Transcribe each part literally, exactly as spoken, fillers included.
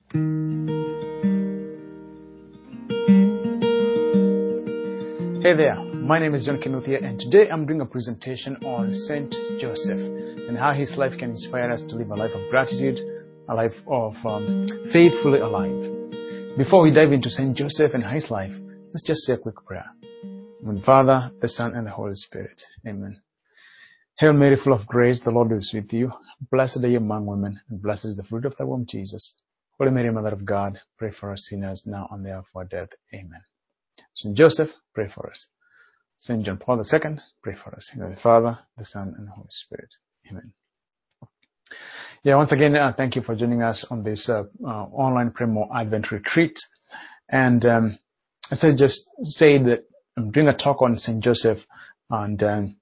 Hey there, my name is John Kinuthia, and today I'm doing a presentation on Saint Joseph and how his life can inspire us to live a life of gratitude, a life of um, faithfully alive. Before we dive into Saint Joseph and his life, let's just say a quick prayer. In the Father, the Son, and the Holy Spirit. Amen. Hail Mary, full of grace, the Lord is with you. Blessed are you among women, and blessed is the fruit of thy womb, Jesus. Holy Mary, Mother of God, pray for us sinners now and the hour of our death. Amen. Saint Joseph, pray for us. Saint John Paul the Second, pray for us. In the Father, the Son, and the Holy Spirit. Amen. Yeah, once again, uh, thank you for joining us on this uh, uh, online Primo Advent retreat. And um, as I just said that I'm doing a talk on Saint Joseph, and um,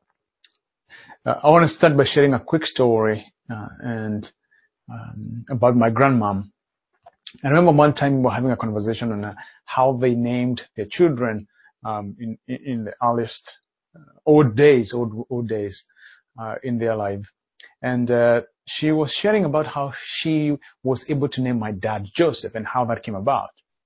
uh, I want to start by sharing a quick story uh, and um, about my grandmom. I remember one time we were having a conversation on uh, how they named their children um, in, in the earliest uh, old days, old, old days uh, in their life. And uh, she was sharing about how she was able to name my dad Joseph and how that came about.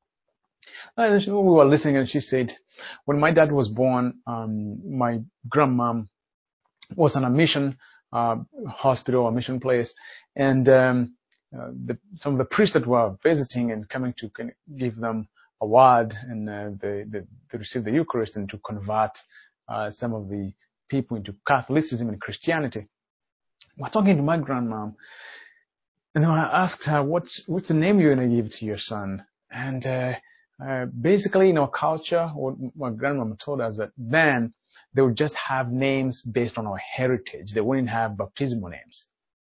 And we were listening, and she said, when my dad was born, um, my grandmom was on a mission uh, hospital, a mission place, and um, uh, the, some of the priests that were visiting and coming to give them a word, and uh, they, they, they received the Eucharist and to convert uh, some of the people into Catholicism and Christianity. We're talking to my grandmom, and I asked her, what's, what's the name you're going to give to your son? And uh, uh, basically, in our culture, what my grandmom told us that then they would just have names based on our heritage. They wouldn't have baptismal names.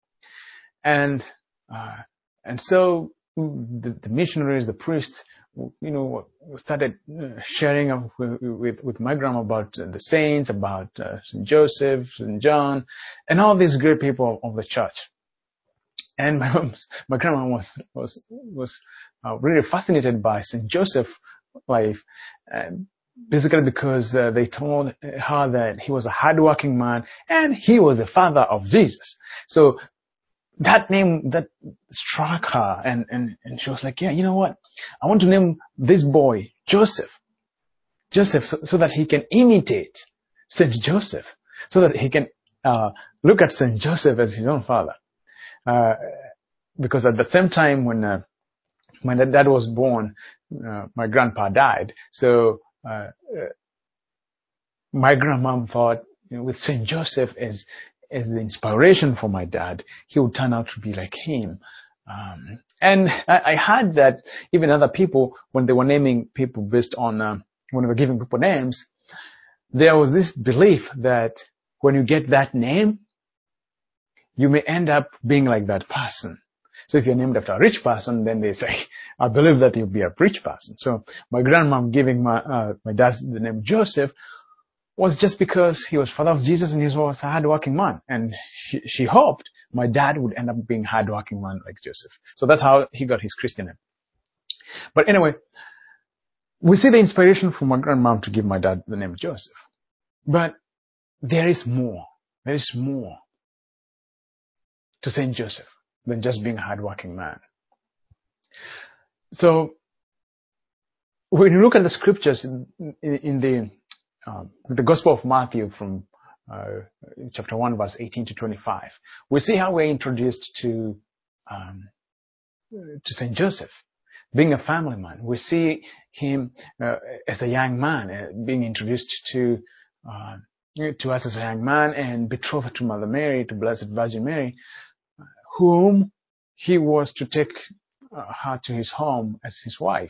And uh, and so the, the missionaries, the priests, you know, started sharing with, with, with my grandma about the saints, about uh, Saint Joseph, Saint John, and all these great people of the church. And my mom's, my grandma was was was uh, really fascinated by Saint Joseph's life, and basically because uh, they told her that he was a hardworking man and he was the father of Jesus. So that name that struck her, and and and she was like, yeah, you know what? I want to name this boy Joseph, Joseph, so, so that he can imitate Saint Joseph, so that he can uh, look at Saint Joseph as his own father. Uh, because at the same time when uh, when the dad was born, uh, my grandpa died. So uh, uh, my grandmom thought, you know, with Saint Joseph as as the inspiration for my dad, he would turn out to be like him. Um, and I, I heard that even other people, when they were naming people based on uh, when they were giving people names, there was this belief that when you get that name, you may end up being like that person. So if you're named after a rich person, then they say, I believe that you'll be a rich person. So my grandmom giving my uh, my dad the name Joseph was just because he was father of Jesus and he was a hardworking man. And she, she hoped my dad would end up being a hardworking man like Joseph. So that's how he got his Christian name. But anyway, we see the inspiration from my grandmom to give my dad the name Joseph. But there is more. There is more to Saint Joseph than just being a hardworking man. So when you look at the scriptures in, in, in the um, the Gospel of Matthew from uh, chapter one, verse eighteen to twenty-five, we see how we're introduced to um, to Saint Joseph, being a family man. We see him uh, as a young man, uh, being introduced to uh, to us as a young man and betrothed to Mother Mary, to Blessed Virgin Mary, whom he was to take uh, her to his home as his wife.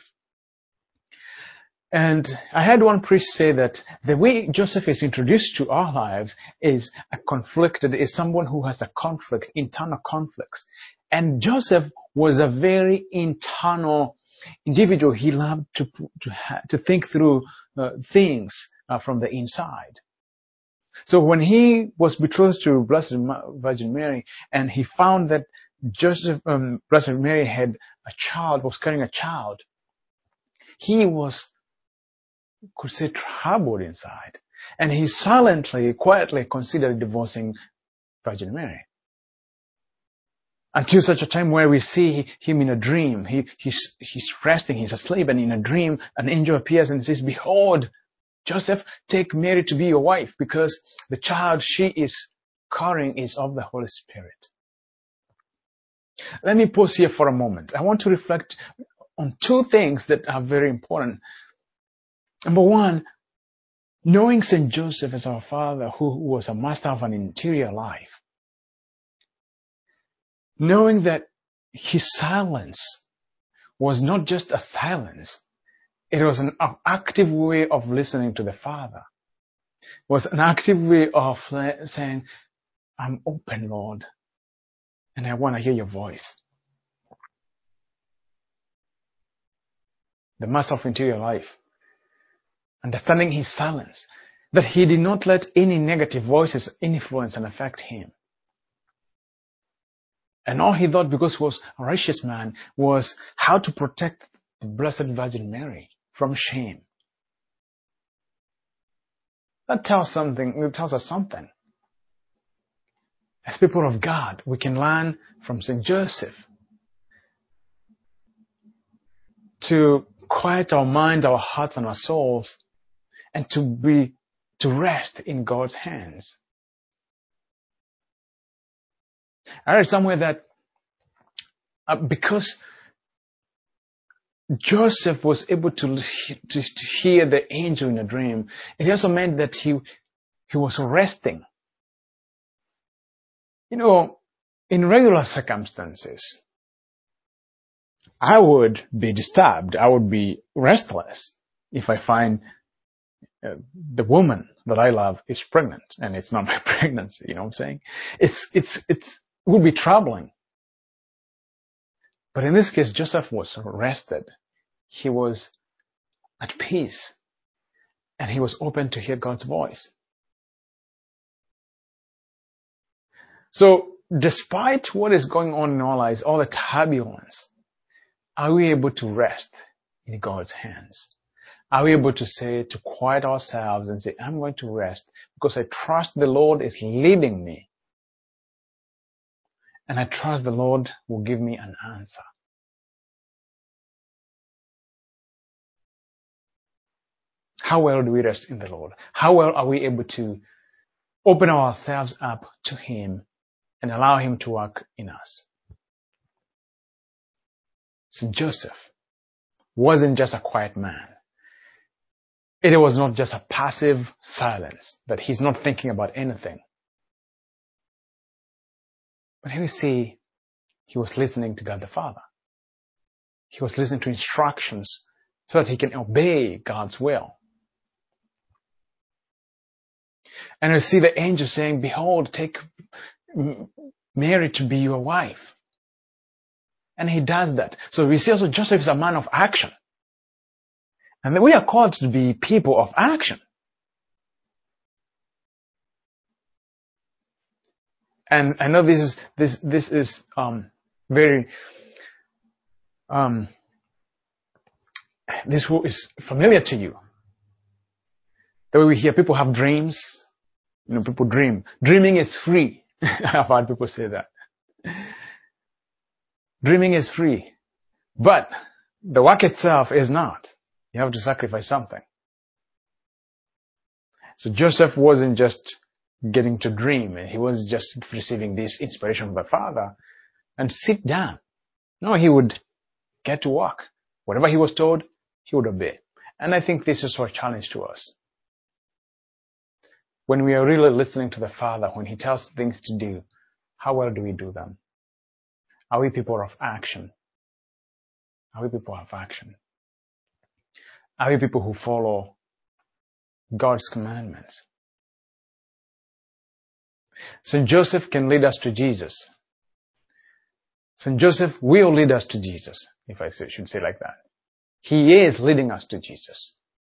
And I had one priest say that the way Joseph is introduced to our lives is a conflicted, is someone who has a conflict, internal conflicts. And Joseph was a very internal individual. He loved to to, ha- to think through uh, things uh, from the inside. So when he was betrothed to Blessed Virgin Mary, and he found that Joseph, um, Blessed Mary had a child, was carrying a child, he was, could say, troubled inside. And he silently, quietly considered divorcing Virgin Mary. Until such a time where we see him in a dream. He, he's, he's resting, he's asleep, and in a dream, an angel appears and says, "Behold, Joseph, take Mary to be your wife, because the child she is carrying is of the Holy Spirit." Let me pause here for a moment. I want to reflect on two things that are very important. Number one, knowing Saint Joseph as our father, who was a master of an interior life, knowing that his silence was not just a silence, it was an active way of listening to the Father. It was an active way of saying, "I'm open, Lord, and I want to hear your voice." The master of interior life, understanding his silence, that he did not let any negative voices influence and affect him. And all he thought, because he was a righteous man, was how to protect the Blessed Virgin Mary from shame. That tells something, it tells us something. As people of God, we can learn from Saint Joseph to quiet our minds, our hearts, and our souls, and to be to rest in God's hands. I read somewhere that uh, because Joseph was able to, to, to hear the angel in a dream, it also meant that he, he was resting. You know, in regular circumstances, I would be disturbed. I would be restless if I find uh, the woman that I love is pregnant and it's not my pregnancy. You know what I'm saying? It's, it's, it's, it would be troubling. But in this case, Joseph was rested. He was at peace. And he was open to hear God's voice. So, despite what is going on in our lives, all the turbulence, are we able to rest in God's hands? Are we able to say, to quiet ourselves and say, "I'm going to rest because I trust the Lord is leading me. And I trust the Lord will give me an answer." How well do we rest in the Lord? How well are we able to open ourselves up to Him and allow Him to work in us? Saint Joseph wasn't just a quiet man. It was not just a passive silence, that he's not thinking about anything. But here we see he was listening to God the Father. He was listening to instructions so that he can obey God's will. And we see the angel saying, "Behold, take Mary to be your wife." And he does that. So we see also Joseph is a man of action. And we are called to be people of action. And I know this is this this is um, very um, this is familiar to you. The way we hear people have dreams, you know, people dream. Dreaming is free. I've heard people say that. Dreaming is free, but the work itself is not. You have to sacrifice something. So Joseph wasn't just getting to dream. He was just receiving this inspiration from the Father and sit down. No, he would get to work. Whatever he was told, he would obey. And I think this is a challenge to us. When we are really listening to the Father, when He tells things to do, how well do we do them? Are we people of action? Are we people of action? Are we people who follow God's commandments? Saint Joseph can lead us to Jesus. Saint Joseph will lead us to Jesus, if I should say like that. He is leading us to Jesus.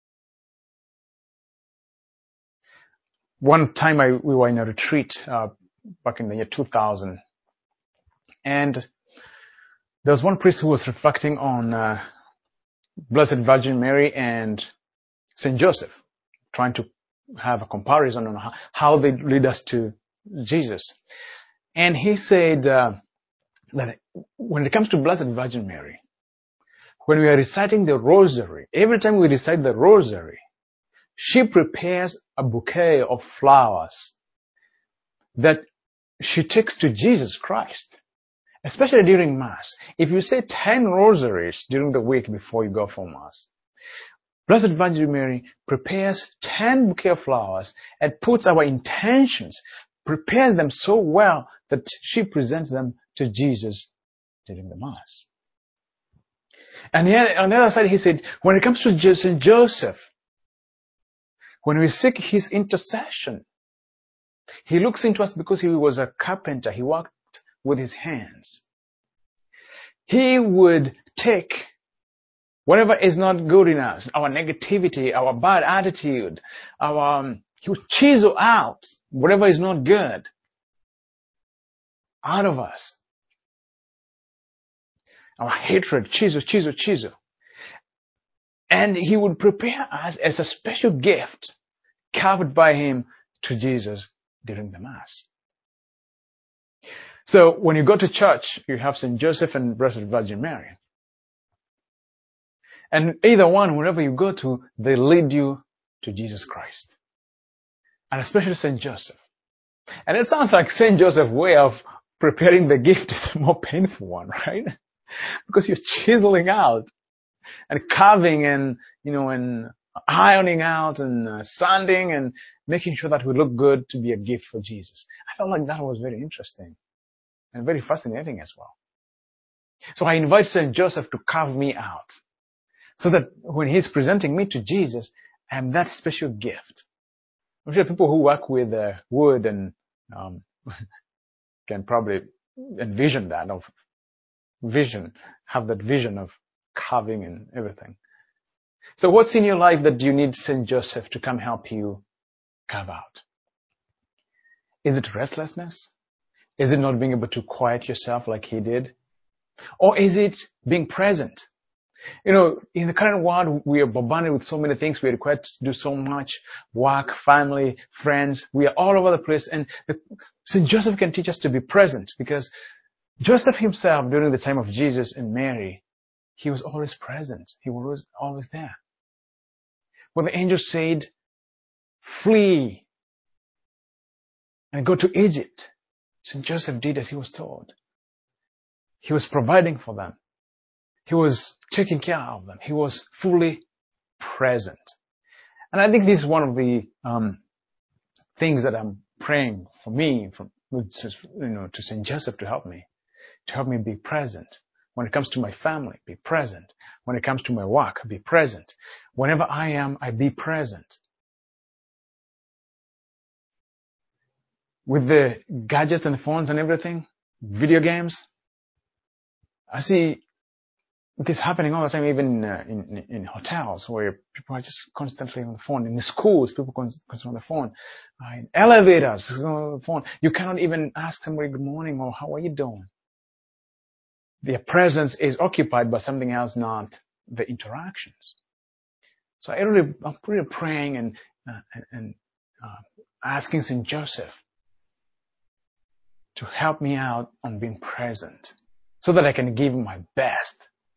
One time I, we were in a retreat uh, back in the year two thousand, and there was one priest who was reflecting on uh, Blessed Virgin Mary and Saint Joseph, trying to have a comparison on how, how they lead us to Jesus. And he said, uh, that when it comes to Blessed Virgin Mary, when we are reciting the rosary, every time we recite the rosary, she prepares a bouquet of flowers that she takes to Jesus Christ, especially during Mass. If you say ten rosaries during the week before you go for Mass, Blessed Virgin Mary prepares ten bouquet of flowers and puts our intentions, prepares them so well that she presents them to Jesus during the Mass. And yet, on the other side, he said, when it comes to Saint Joseph, when we seek his intercession, he looks into us because he was a carpenter. He worked with his hands. He would take whatever is not good in us, our negativity, our bad attitude, our, um, he would chisel out whatever is not good out of us. Our hatred, chisel, chisel, chisel. And he would prepare us as a special gift carved by him to Jesus during the Mass. So when you go to church, you have Saint Joseph and Blessed Virgin Mary. And either one, wherever you go to, they lead you to Jesus Christ. And especially Saint Joseph. And it sounds like Saint Joseph's way of preparing the gift is a more painful one, right? Because you're chiseling out and carving and, you know, and ironing out and uh, sanding and making sure that we look good to be a gift for Jesus. I felt like that was very interesting and very fascinating as well. So I invite Saint Joseph to carve me out so that when he's presenting me to Jesus, I'm that special gift. I'm sure people who work with uh, wood and um, can probably envision that, of vision, have that vision of carving and everything. So what's in your life that you need Saint Joseph to come help you carve out? Is it restlessness? Is it not being able to quiet yourself like he did? Or is it being present? You know, in the current world, we are bombarded with so many things. We are required to do so much work, family, friends. We are all over the place. And the, Saint Joseph can teach us to be present, because Joseph himself, during the time of Jesus and Mary, he was always present. He was always there. When the angel said, flee and go to Egypt, Saint Joseph did as he was told. He was providing for them. He was taking care of them. He was fully present. And I think this is one of the um, things that I'm praying for me, from, you know, to Saint Joseph to help me, to help me be present. When it comes to my family, be present. When it comes to my work, be present. Whenever I am, I be present. With the gadgets and the phones and everything, video games, I see this happening all the time, even uh, in, in hotels where people are just constantly on the phone. In the schools, people are constantly on the phone. Uh, in elevators, on the phone. You cannot even ask somebody good morning or how are you doing. Their presence is occupied by something else, not the interactions. So I really, I'm really praying and uh, and uh, asking Saint Joseph to help me out on being present, so that I can give my best.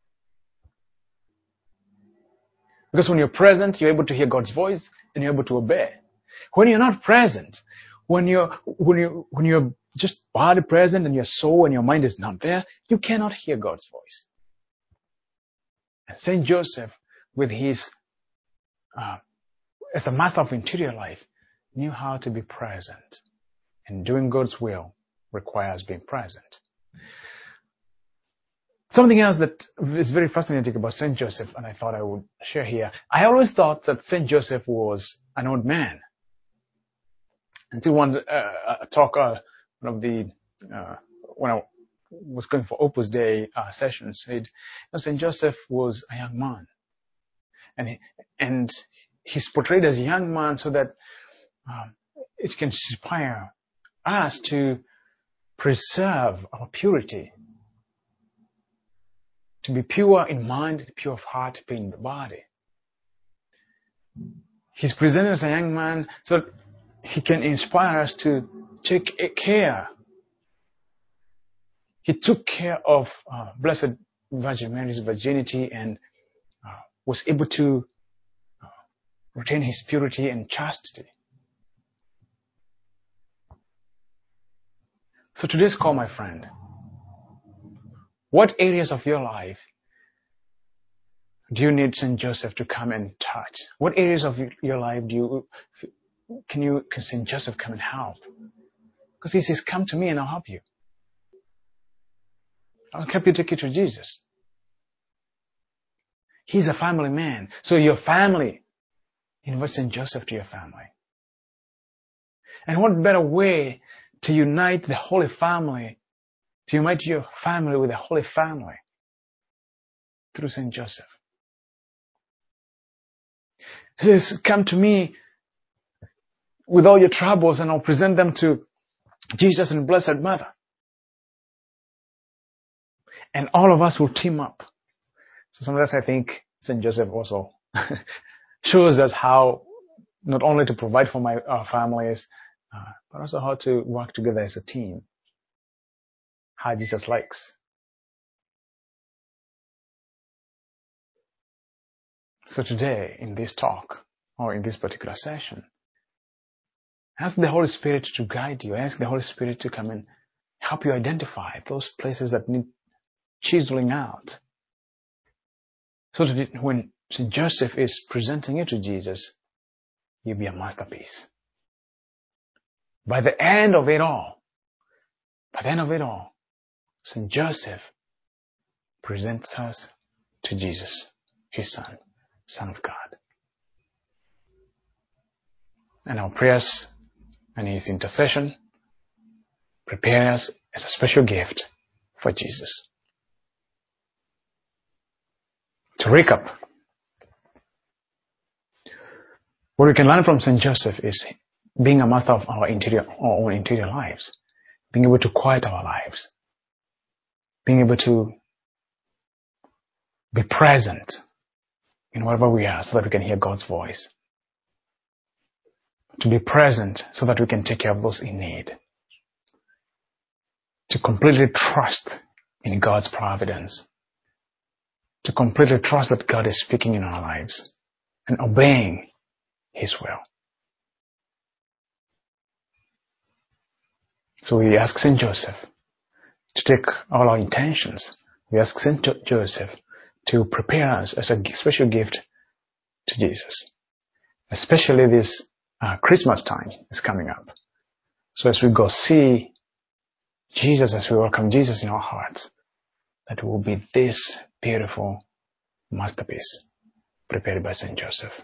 Because when you're present, you're able to hear God's voice and you're able to obey. When you're not present, when you're when you when you're just body present and your soul and your mind is not there, you cannot hear God's voice. And Saint Joseph, with his uh, as a master of interior life, knew how to be present. And doing God's will requires being present. Something else that is very fascinating about Saint Joseph, and I thought I would share here. I always thought that Saint Joseph was an old man. Until one uh, a talk, uh, one of the, uh, when I was going for Opus Dei uh, session, said, Saint Joseph was a young man. And he, and he's portrayed as a young man so that um, it can inspire us to preserve our purity. To be pure in mind, pure of heart, pure in the body. He's presented as a young man so that he can inspire us to take care He took care of uh, Blessed Virgin Mary's virginity and uh, was able to uh, retain his purity and chastity. So today's call, my friend, what areas of your life do you need Saint Joseph to come and touch? What areas of your life do you can you can Saint Joseph come and help? Because he says, "Come to me and I'll help you. I'll help you take you to Jesus." He's a family man, so your family, invite Saint Joseph to your family. And what better way to unite the Holy Family, to unite your family with the Holy Family through Saint Joseph? He says, "Come to me with all your troubles and I'll present them to Jesus and Blessed Mother. And all of us will team up." So sometimes I think Saint Joseph also shows us how not only to provide for my our families, uh, but also how to work together as a team. How Jesus likes. So today, in this talk, or in this particular session, ask the Holy Spirit to guide you. Ask the Holy Spirit to come and help you identify those places that need chiseling out. So that when Saint Joseph is presenting you to Jesus, you'll be a masterpiece. By the end of it all, by the end of it all, Saint Joseph presents us to Jesus, his Son, Son of God. And our prayers and his intercession prepare us as a special gift for Jesus. To recap, what we can learn from Saint Joseph is being a master of our interior, our own interior lives, being able to quiet our lives, being able to be present in wherever we are so that we can hear God's voice, to be present so that we can take care of those in need, to completely trust in God's providence, to completely trust that God is speaking in our lives and obeying his will. So we ask Saint Joseph to take all our intentions. We ask Saint Jo- Joseph to prepare us as a special gift to Jesus. Especially this uh, Christmas time is coming up. So as we go see Jesus, as we welcome Jesus in our hearts, that will be this beautiful masterpiece prepared by Saint Joseph.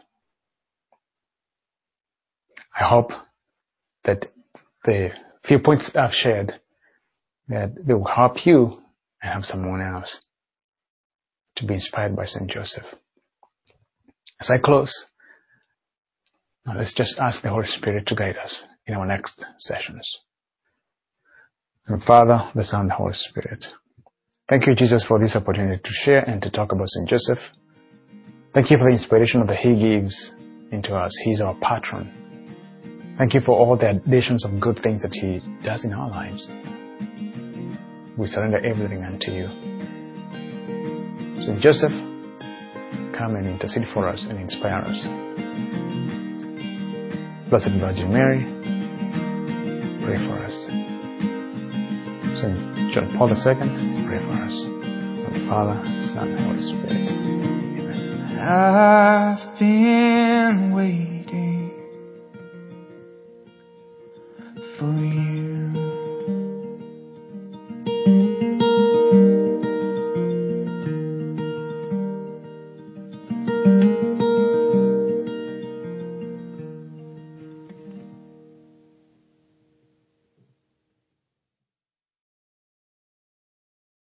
I hope that the few points I've shared, that they will help you and help someone else to be inspired by Saint Joseph. As I close, now let's just ask the Holy Spirit to guide us in our next sessions. And Father, the Son, and the Holy Spirit, thank you, Jesus, for this opportunity to share and to talk about Saint Joseph. Thank you for the inspiration that he gives into us. He's our patron. Thank you for all the additions of good things that he does in our lives. We surrender everything unto you. Saint Joseph, come and intercede for us and inspire us. Blessed Virgin Mary, pray for us. Saint John Paul the Second, pray for us. The Father, Son, and Holy Spirit. Amen. I've been waiting for you.